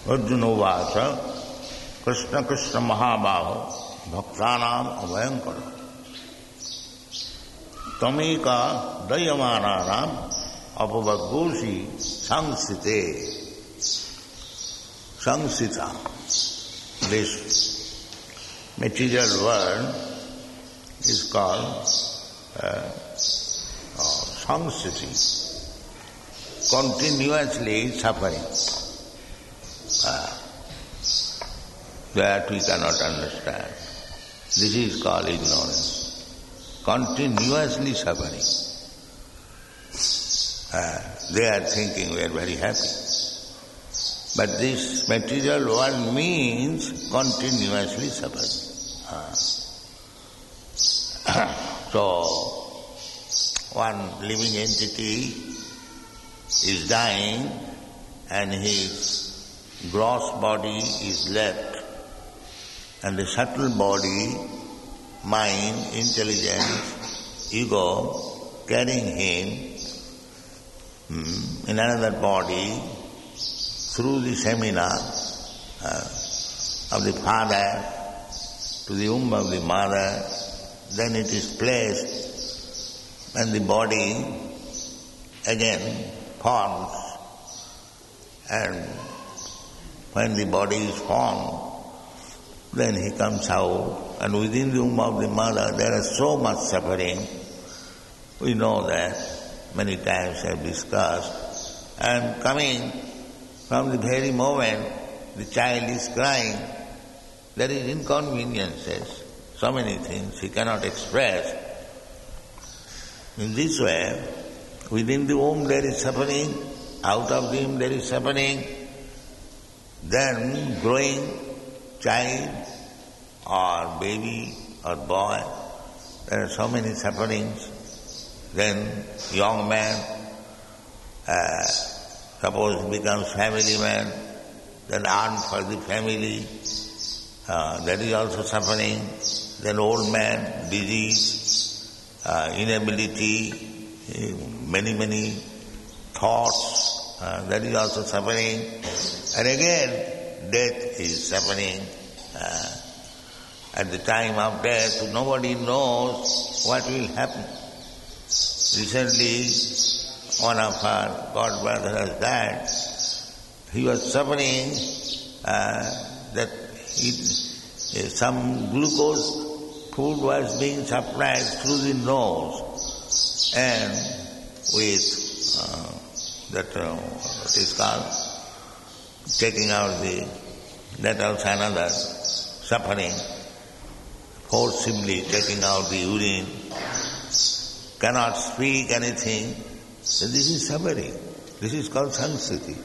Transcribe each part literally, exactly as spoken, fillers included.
Arjuna Vacha, Krishna Krishna Mahabaho, Bhaktanam Abhayankara. Tamika Dayamananam Apavagoshi Sangsite. Sangsita. This material world is called uh, uh, sangsiti. Continuously suffering. Uh, that we cannot understand. This is called ignorance. Continuously suffering. Uh, they are thinking we are very happy. But this material world means continuously suffering. Uh. So, one living entity is dying and his gross body is left, and the subtle body, mind, intelligence, ego carrying him hmm, in another body through the seminar uh, of the father to the womb of the mother. Then it is placed and the body again forms, and when the body is formed, then he comes out, and within the womb of the mother there is so much suffering. We know that, many times I have discussed, and coming from the very moment the child is crying, there is inconveniences, so many things he cannot express. In this way, within the womb there is suffering, out of the womb there is suffering, then growing child or baby or boy, there are so many sufferings. Then young man, uh, suppose becomes family man, then earn for the family, uh, that is also suffering. Then old man, disease, uh, inability, many, many thoughts, uh, that is also suffering. And again, death is suffering. Uh, at the time of death, nobody knows what will happen. Recently, one of our god brothers has died. He was suffering uh, that he, uh, some glucose food was being supplied through the nose, and with uh, that, uh, what is called, taking out the, that also another suffering, forcibly taking out the urine, cannot speak anything. So this is suffering. This is called sangsiti.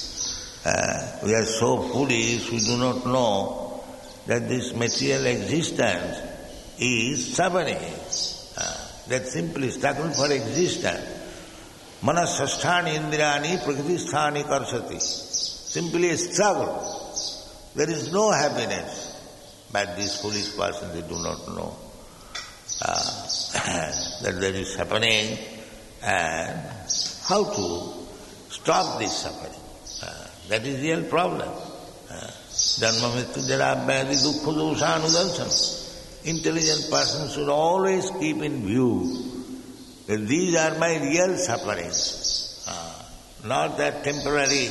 Uh, we are so foolish, we do not know that this material existence is suffering. Uh, that simply struggle for existence. Manasasthani indrani prakritisthani karsati. Simply a struggle. There is no happiness. But these foolish persons, they do not know uh, that there is suffering and how to stop this suffering. Uh, that is the real problem. Janma mrityu jara vyadhi dukkha dosha anudarsana. Intelligent persons should always keep in view that these are my real sufferings, uh, not that temporary,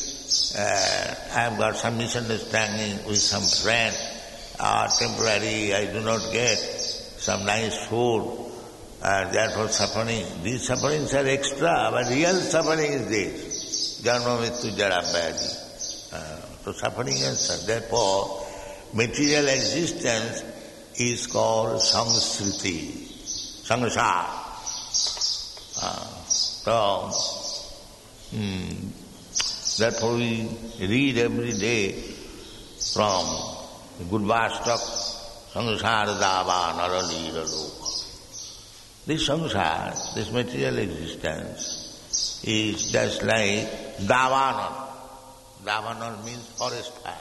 uh, I have got some misunderstanding with some friend, or temporary, I do not get some nice food, uh, therefore suffering. These sufferings are extra, but real suffering is this. Janma mrityu jara vyadhi. Uh, so suffering is, therefore, material existence is called sangsriti, sangsara. Uh, so, hmm, therefore we read every day from Gurvastak, sangsara dava naralira loka. This sangsara, this material existence, is just like davanal. Davanal means forest fire.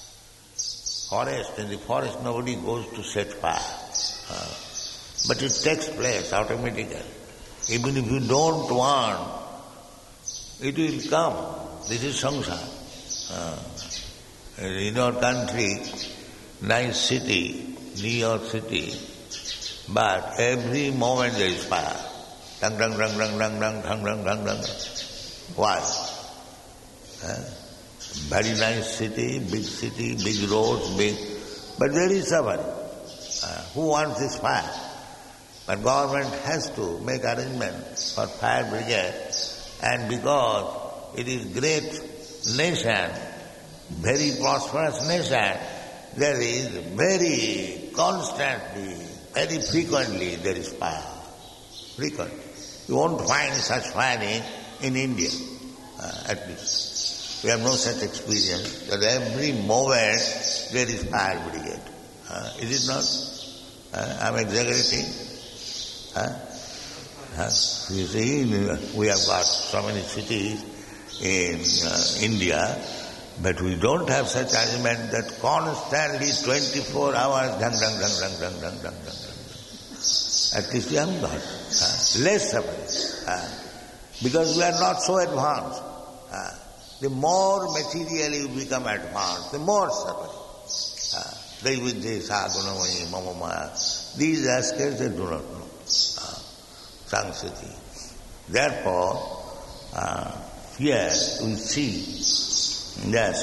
Forest, in the forest nobody goes to set fire. Uh, but it takes place automatically. Even if you don't want, it will come. This is samsara. Uh, In your country, nice city, New York City, but every moment there is fire. Dang, dang, dang, dang, dang, dang, dang, dang, dang, dang. Why? Huh? Very nice city, big city, big roads, big, but there is suffering. Uh, who wants this fire? But government has to make arrangements for fire brigade, and because it is great nation, very prosperous nation, there is very constantly, very frequently there is fire. Frequently. You won't find such firing in India, uh, at least. We have no such experience that every moment there is fire brigade. Uh, is it not? Uh, I'm exaggerating. Huh? Huh? You see, we have got so many cities in uh, India, but we don't have such arrangement that constantly twenty-four hours, dang, dang, dang, dang, dang, dang, dang, dang. At least we haven't got. Uh, less suffering. Uh, because we are not so advanced. Uh, the more materially you become advanced, the more suffering. Uh, they with this, Agunamaya, Mamamaya, these aspects they do not know. Uh, Sangsati. Therefore, uh, here we see that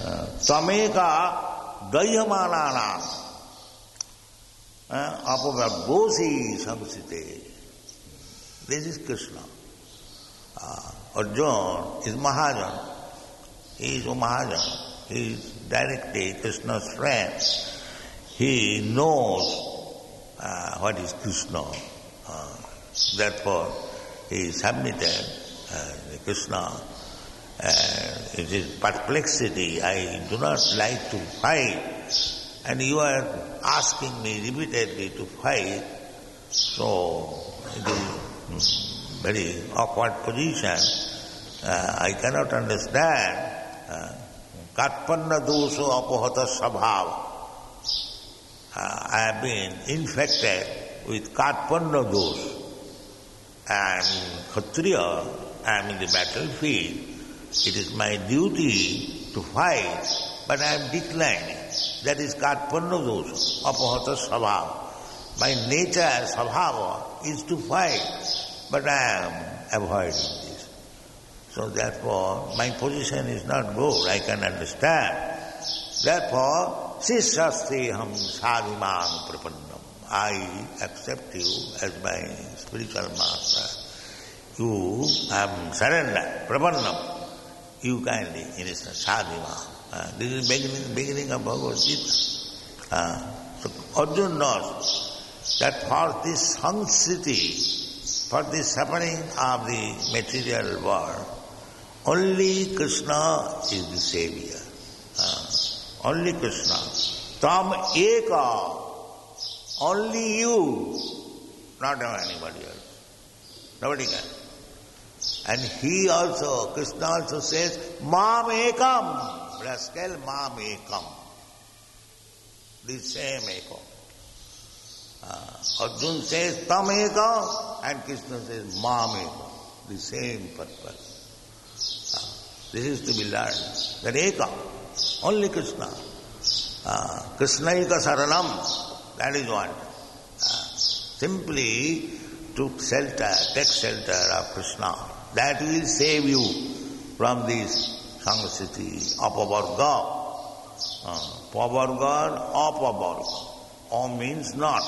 Tameka Dayamanana Apavabhosi Samsite. This is Krishna. Uh, Arjuna is Mahajan. He is a Mahajan. He is directly Krishna's friend. He knows uh, what is Krishna. Uh, therefore, he submitted uh, Krishna. Uh, it is perplexity. I do not like to fight. And you are asking me repeatedly to fight. So, it is very awkward position. Uh, I cannot understand. Katpanna doso apohata sabhava. I have been infected with Katpanna dosa. And Kshatriya, I am in the battlefield. It is my duty to fight, but I am declining. That is Katpanna dosa, apohata sabhava. My nature, sabhava, is to fight, but I am avoiding this. So therefore, my position is not good, I can understand. Therefore, sishasteham sadhimam prapannam. I accept you as my spiritual master. You, I am surrendered, prapannam. You kindly, in a sadhimam. Uh, this is beginning, beginning of Bhagavad Gita. Uh, so Arjuna knows that for this sanctity, for the suffering of the material world, only Krishna is the savior. Uh, only Krishna. Tam eka. Only you. Not anybody else. Nobody can. And he also, Krishna also says, Mam ekam. Rascal, Mam ekam. The same ekam. Uh, Arjuna says, Tam ekam. And Krishna says, Mam ekam. The same purpose. This is to be learned. That Eka, only Krishna. Uh, Krishna Eka Saranam, that is one. Uh, simply to shelter, take shelter of Krishna. That will save you from this sangsati, apavarga. Uh, pavarga, apavarga. Om means not.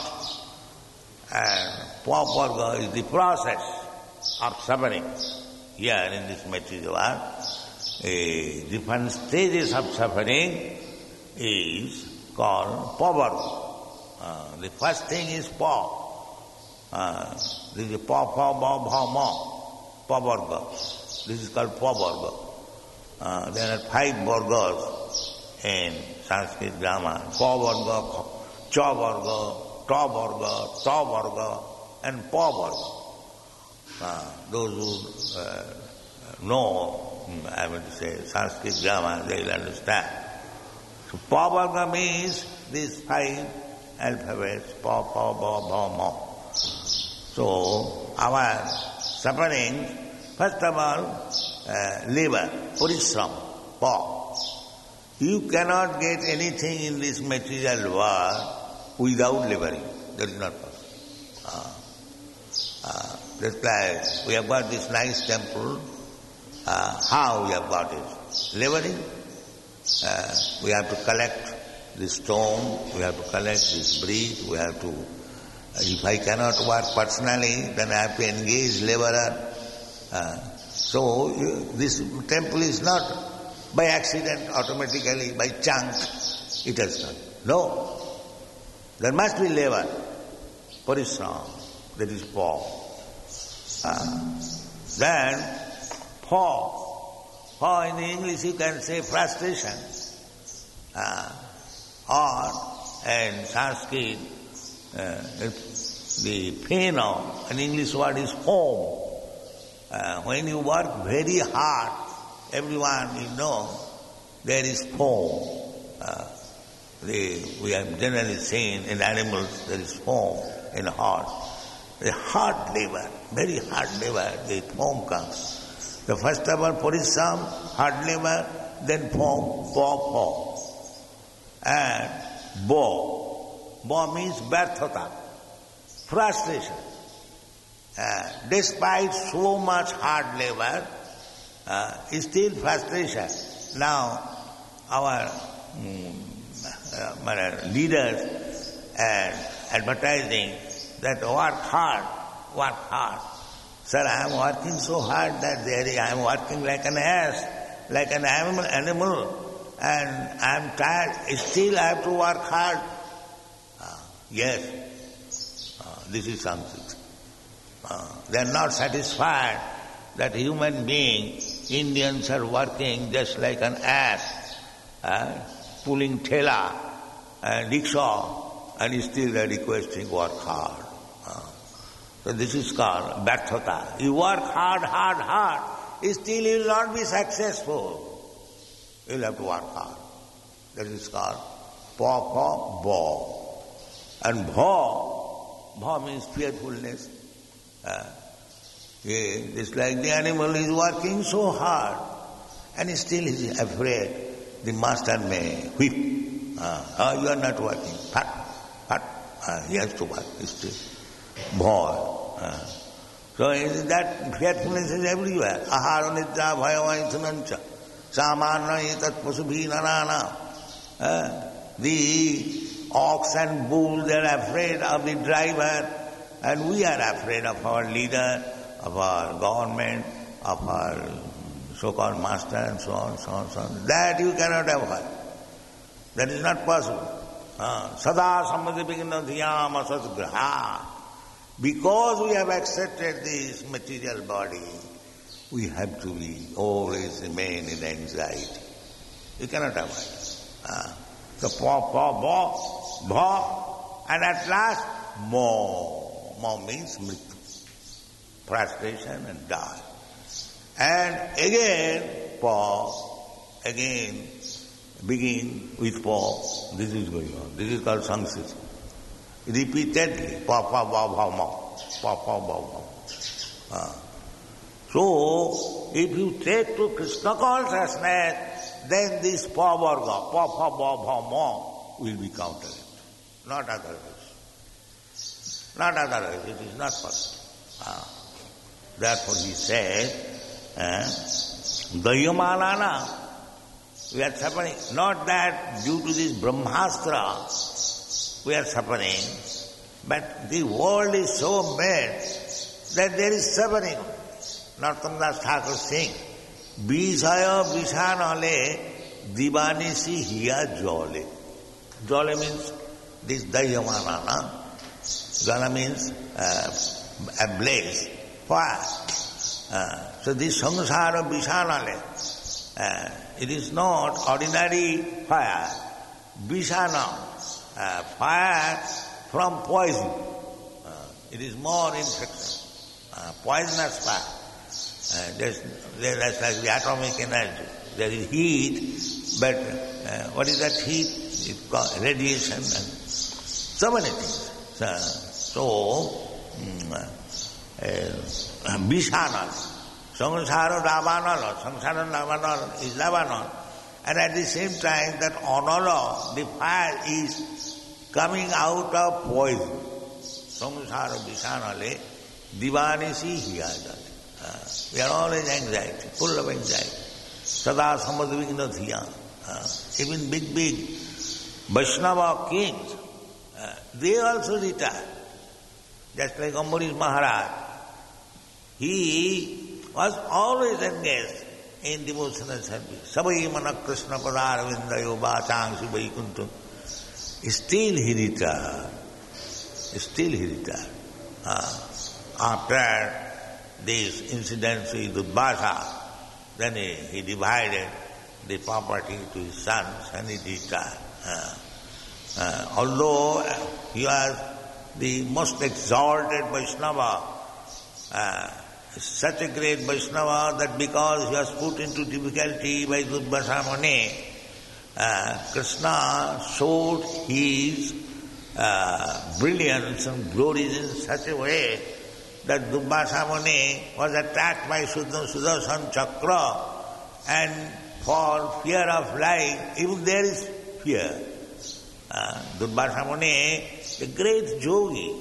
And pavarga is the process of suffering. Here in this material world, Uh, different stages of suffering is called pavarga. Uh, the first thing is pa. Uh, this is pa, pa, ba, bha, ma. Pavarga. This is called pavarga. Uh, there are five vargas in Sanskrit grammar. Pavarga, chavarga, tavarga, tavarga, and pavarga. Uh, those who uh, know, I would say, Sanskrit grammar, they will understand. So, pavarga means these five alphabets, pa, pa, ba, ba, ma. So, our suffering, first of all, uh, labor, parishram, pa. You cannot get anything in this material world without laboring. That is not possible. Uh, uh, that's like we have got this nice temple. Uh, how we have got it? Laboring. Uh, we have to collect the stone, we have to collect this brick, we have to, if I cannot work personally, then I have to engage laborer. Uh, so uh, this temple is not by accident, automatically, by chance, it has done. No. There must be labor, parisram, that is pa. Uh, then pa. Pa in English you can say frustration. Uh, or in Sanskrit, uh, the pain of an English word is foam. Uh, when you work very hard, everyone you know, there is foam. Uh, the, we have generally seen in animals there is foam in the heart. The hard labor, very hard labor, the foam comes. The first of all, parisram, hard labor, then foam, paw, paw. And bo. Bo means barthata, frustration. Uh, despite so much hard labor, uh, still frustration. Now, our um, uh, leaders and advertising that work hard, work hard. Sir, I am working so hard that there I am working like an ass, like an animal, animal. And I am tired, still I have to work hard. Uh, yes, uh, this is something. Uh, they are not satisfied that human being, Indians are working just like an ass, uh, pulling thela and rickshaw, and still they are requesting work hard. Uh, so this is called barthata. You work hard, hard, hard, still you will not be successful. You will have to work hard. That is called pa, pa, bo. And bha, bha means fearfulness. Uh, yeah, it's like the animal is working so hard and still he is afraid the master may whip. Uh, oh, you are not working. Pat, pat. Uh, he has to work still. Bha. Uh, so that fearfulness is everywhere. Ahara nidra bhaya vaithanancha. Samana etat pasubhi nanana. The ox and bull, they are afraid of the driver, and we are afraid of our leader, of our government, of our so-called master, and so on, so on, so on. That you cannot avoid. That is not possible. Sada samadhipikina dhyama satgraha. Because we have accepted this material body, we have to be always remain in anxiety. You cannot avoid. Uh, so pa, pa, ba, bha, and at last mo. Mo means mrityu, frustration and die. And again pa, again begin with pa. This is going on. This is called samsara. Repeatedly, pa, pa, ba, bha, ma, pa, pa, ba, bha. Uh, So, if you take to Krishna consciousness, then this pa varga, pa pa ba bha ma, will be counted. Not otherwise. Not otherwise. It is not possible. Ah. Therefore he said, eh, Dayamanana, we are suffering. Not that due to this Brahmastra we are suffering, but the world is so bad that there is suffering. Narottam Das Thakur saying, Bishaya Bishanale Divanisi Hiya Jole. Jole means this Dayamanana. Jala means uh, a blaze, fire. Uh, so this Samsara Bishanale, uh, it is not ordinary fire. Bishana, uh, fire from poison. Uh, it is more infection. Uh, poisonous fire. Uh, there's, there's like the atomic energy. There is heat, but uh, what is that heat? It's called radiation and so many things. So, so um, uh, Bishana, Samsara Ravanala, Samsara Ravanala is Ravanala. And at the same time, that Anala, the fire, is coming out of poison. Samsara Vishanale, Divanisi Hiyajale. We are always anxiety, full of anxiety. Sada Samadvigna Dhiya. Even big, big Vaishnava kings, uh, they also retire. Just like Ambarish Maharaj. He was always engaged in devotional service. Sabai mana Krishna padar vindayo bachangsi vaikuntum. Still he retired. Still he retired. Uh, after these incidents with Udbhasha, then he, he divided the property to his sons and he retired. Uh, uh, although he was the most exalted Vaishnava, uh, such a great Vaishnava that because he was put into difficulty by Udbhasha Muni, uh, Krishna showed his uh, brilliance and glories in such a way that Udbhasha Muni was attacked by Sudarshan Chakra, and for fear of life, even there is fear. Uh, Udbhasha Muni, a great yogi,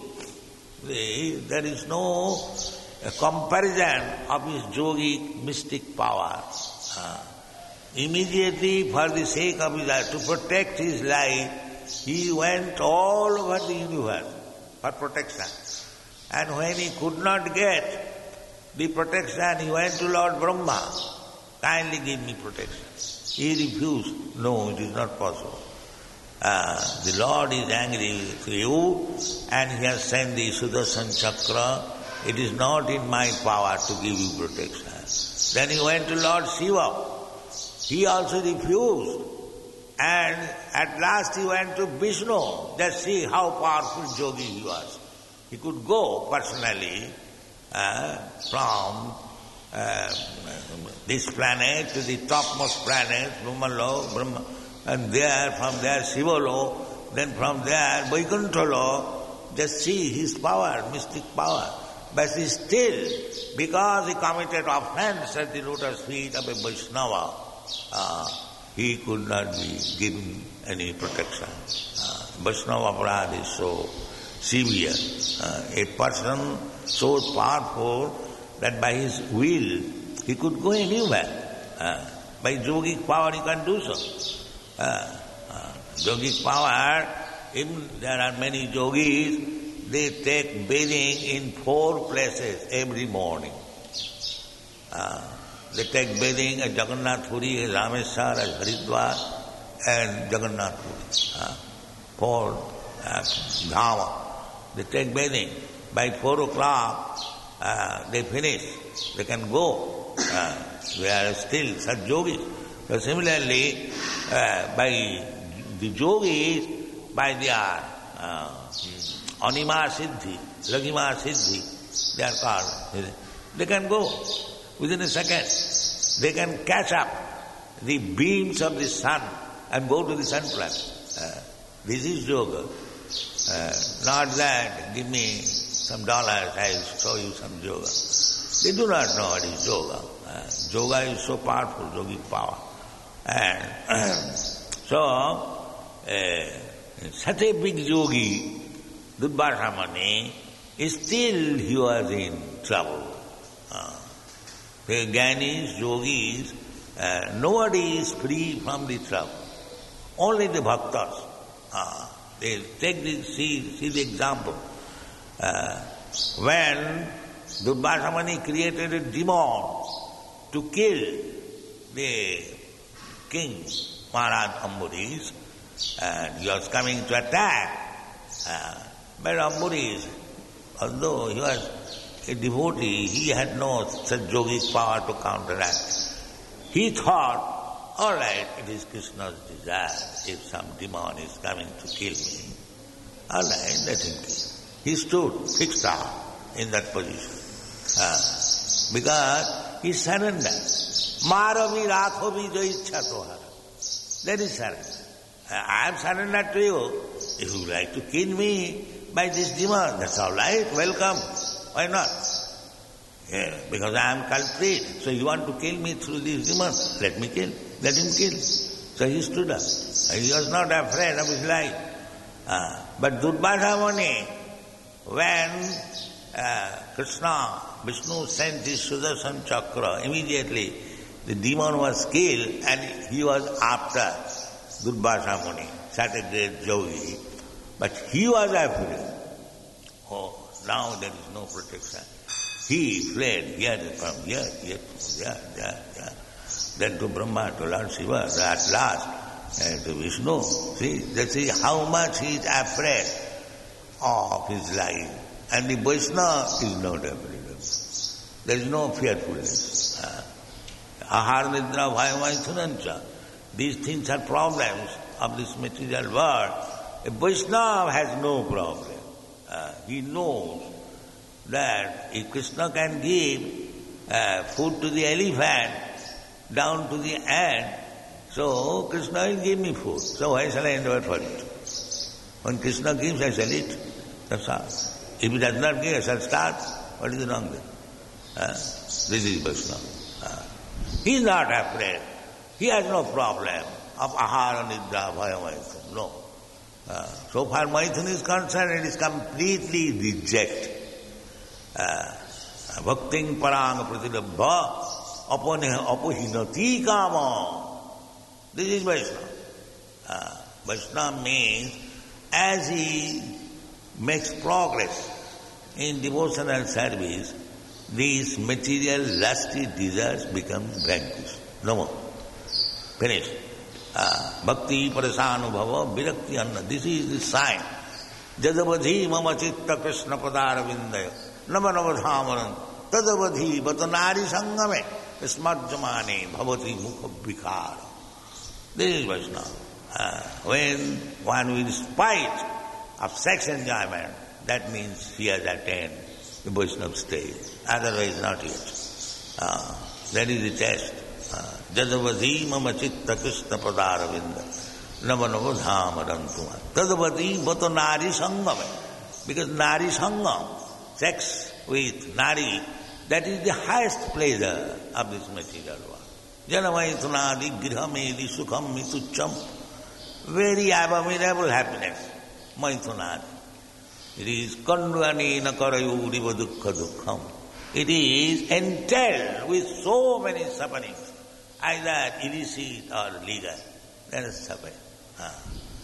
there is no comparison of his yogic mystic power. Uh, immediately, for the sake of his life, to protect his life, he went all over the universe for protection. And when he could not get the protection, he went to Lord Brahma. Kindly give me protection. He refused. No, it is not possible. Uh, the Lord is angry with you and he has sent the Sudarshan Chakra. It is not in my power to give you protection. Then he went to Lord Shiva. He also refused. And at last he went to Vishnu. Just see how powerful yogi he was. He could go personally uh, from uh, this planet to the topmost planet, Brahmalo, Brahma, and there, from there, Shivalo, then from there, Vaikuntalo. Just see his power, mystic power. But still, because he committed offense at the lotus feet of a Vaishnava, uh, he could not be given any protection. Uh, Vaishnava aparadha is so severe. Uh, a person so powerful that by his will he could go anywhere. Uh, by yogic power he can do so. Uh, uh, yogic power, even there are many yogis, they take bathing in four places every morning. Uh, they take bathing at Jagannath Puri, at Rameswar, at Haridwar, and Jagannath Puri. Uh, four uh, dhama. They take bathing. By four o'clock, uh, they finish. They can go. Uh, we are still such yogis. So similarly, uh, by the yogis, by their uh, Anima Siddhi, Lagima Siddhi, they are called. They can go within a second. They can catch up the beams of the sun and go to the sun planet. Uh, this is yoga. Uh, not that, give me some dollars, I will show you some yoga. They do not know what is yoga. Uh, yoga is so powerful, yogic power. And uh, so, uh, such a big yogi, Udbhasha Muni, still he was in trouble. Uh, the Gyanis, yogis, uh, nobody is free from the trouble. Only the bhaktas. Uh, they take the, see, see the example. Uh, when Udbhasha Muni created a demon to kill the king, Maharaj Ambarish, and he was coming to attack. Uh, but Ambarish, although he was a devotee, he had no such yogic power to counteract. He thought, all right, it is Krishna's desire. If some demon is coming to kill me, all right, let him kill. He stood fixed up in that position. Uh, because he surrendered. Maravi rakhovi jo ichha tohara. That is surrender. I am surrendered to you. If you like to kill me by this demon, that's all right, welcome. Why not? Yeah, because I am culprit. So you want to kill me through this demon, let me kill. Let him kill. So he stood up. He was not afraid of his life. Uh, but Durvasa Muni, when uh, Krishna, Vishnu sent his Sudarshan Chakra, immediately the demon was killed and he was after Durvasa Muni, such a great yogi. But he was afraid. Oh, now there is no protection. He fled here from here, here, there, there, there. Then to Brahma, to Lord Shiva, at last uh, to Vishnu. See, that is how much he is afraid of his life. And the Vaishnava is not afraid of it. There is no fearfulness. Ahar nidra bhayamaithunancha. These things are problems of this material world. A Vaishnava has no problem. Uh, he knows that if Krishna can give uh, food to the elephant down to the ant, so Krishna will give me food. So why shall I endeavor for it? When Krishna gives, I shall eat. That's all. If he does not give, I shall starve. What is wrong with it? Uh, this is Vaishnava. Uh, he is not afraid. He has no problem of ahara nidra bhayamaithun. No. Uh, so far Maithun is concerned, it is completely reject. Bhakting parang pratilabha apohinati kama. This is Vaishnava. Uh, Vaishnava means as he makes progress in devotional service, these material lusty desires become vanquished. No more. Finished. Uh, bhakti parasanubhava virakti anna. This is the sign. Jadavadhi mama chitta krishna padara vindaya nama navadhamaran tadavadhi vatanari sangame smarjamane bhavati mukha vikara. This is Vaishnava. Uh, when one will spite of sex enjoyment, that means he has attained the Vaishnava stage. Otherwise not yet. Uh, that is the test. Jadavadhi mama chitta krishna padara vinda nama navadhamarantuma tadavadhi vato nari sangame. Because nari sangam, sex with nari, that is the highest pleasure of this material world. Janamaithunadi grihamedi sukham mitucham. Very abominable happiness. Maithunadi. It is kandvanena karayuriva dukkha dukkham. It is entailed with so many sufferings, either illicit or legal. That is suffering. Ah.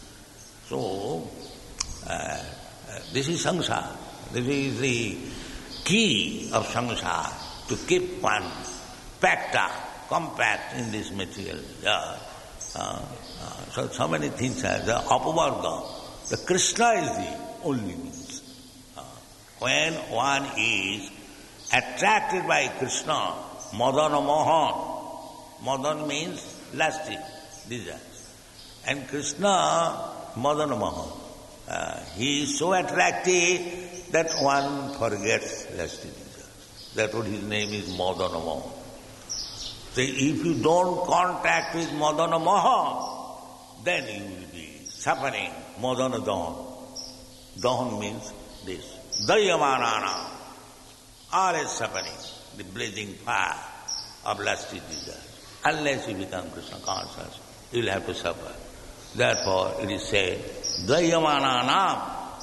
So, uh, uh, this is samsara. This is the key of samsara, to keep one packed up, compact in this material. Uh, uh, uh, so, so many things are the apavarga. The Krishna is the only means. Uh, when one is attracted by Krishna, Madana Mohan. Madan means lusty desires. And Krishna, Madana Mohan. Uh, he is so attractive that one forgets lusty desires. That's what his name is, Madana Mohan. So if you don't contact with Madana Mohan, then you will be suffering Madana Dahan. Dahan means this. Dayamanana. All is suffering, the blazing fire of lusty desires. Unless you become Krishna conscious, you will have to suffer. Therefore, it is said, Dayamananam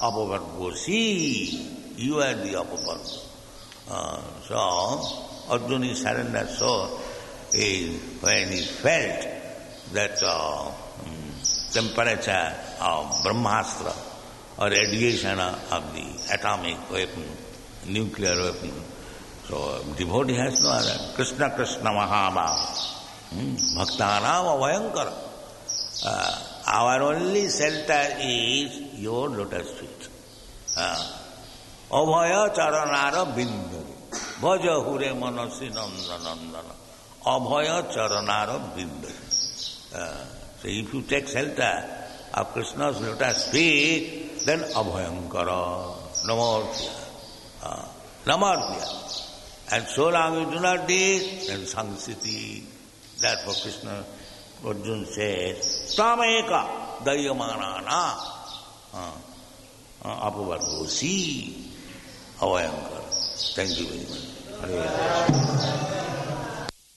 apavargosi. You are the apavargo. Uh, so, Arjuna surrendered so is when he felt that uh, um, temperature of Brahmastra or radiation of the atomic weapon, nuclear weapon. So devotee has no other. Krishna Krishna Mahabhava. Hmm? Bhaktanam Avayankara. Uh, our only shelter is your lotus feet. Abhaya charanara bindari. Bhaja hure manasi nandanandana. Abhaya charanara bindari. So if you take shelter of Krishna's lotus feet, then Abhayankara. Namortya. Uh, Namartya. And so long you do not do it, then Sangsiti. Therefore Krishna, Arjuna says, Tameka Dayamanana Apavargosi Avayankara. Thank you very much. Hare